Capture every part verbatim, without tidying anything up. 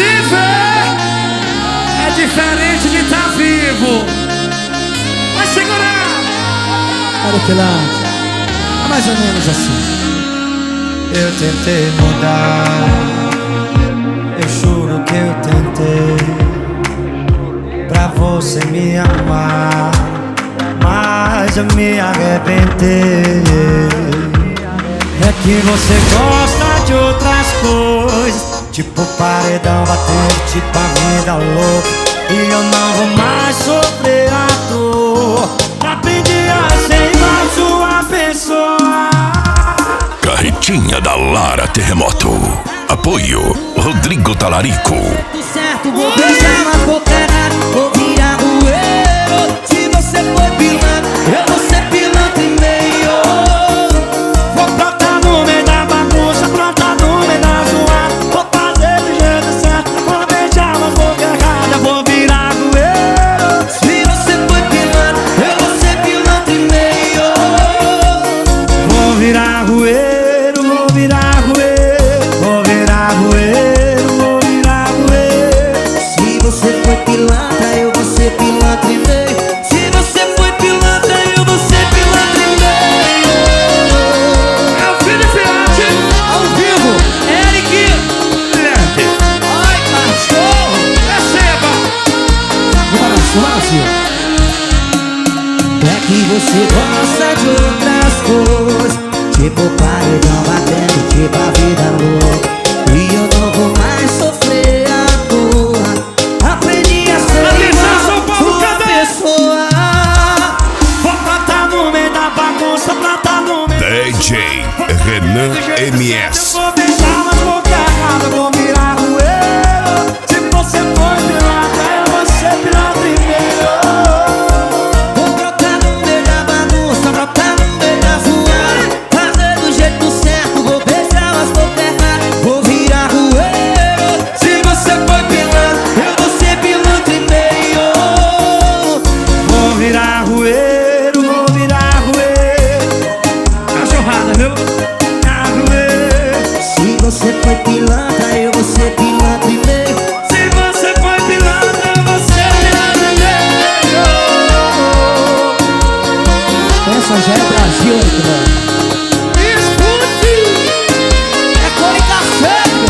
Viver é diferente de estar vivo. Vai segurar. Olha que lá, é mais ou menos assim. Eu tentei mudar, eu juro que eu tentei, pra você me amar, mas eu me arrependei. É que você gosta de outras coisas, tipo paredão batendo, tipo a vida louca, e eu não vou mais sofrer a dor. Aprendi a ser igual sua pessoa. Carretinha da Lara Terremoto. Apoio Rodrigo Talarico. Certo, vou beijar, mas vou pegar, vou virar rueiro. Se você for pilantra, eu vou ser pilantra e meio. Vou brotar no meio da bagunça, brotar no meio da zoada. Vou fazer do jeito certo, vou beijar, mas vou pegar, eu vou virar rueiro. Se você for pilantra, eu vou ser pilantra e meio. Vou virar rueiro, vou virar rueiro, vou virar rueiro, vou virar rueiro. Se você for pilantra, eu vou ser pilantra e meio. Se você for pilantra, eu vou ser pilantra e meio. É o Felipe Arte ao vivo. Eric Lerte. Ai, cachorro! Receba. Balanço, balanço. É que você gosta de outras coisas, tipo paredão batendo, tipo a vida louca, e eu não vou mais sofrer a dor. Aprendi a ser Atenção, São igual Paulo, sua cadê? pessoa. Vou brotar no meio da bagunça, brotar no meio D J Renan M S. vou beijar, mas vou pegar, eu vou virar rueiro. Se você for pilantra, eu vou ser pilantra e meio. Vou brotar no meio da bagunça, brotar no meio da zoada, fazer do jeito certo, vou beijar, mas vou pegar, vou virar rueiro. Se você for pilantra, eu vou ser pilantra e meio. Vou virar rueiro, vou virar rueiro. Cachorrada, viu? Virar rueiro. Se você foi pilantra, eu vou ser pilantra e meio. Se você foi pilantra, eu vou ser pilantra e meio. Essa já é Brasil, mano. Escute. É cônica seca.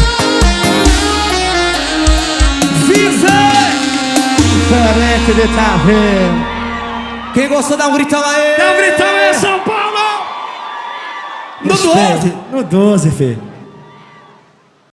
Viver. Diferente de tá vendo. Quem gostou, dá um gritão aí. Dá um gritão aí, São Paulo. No doze. No doze, filho.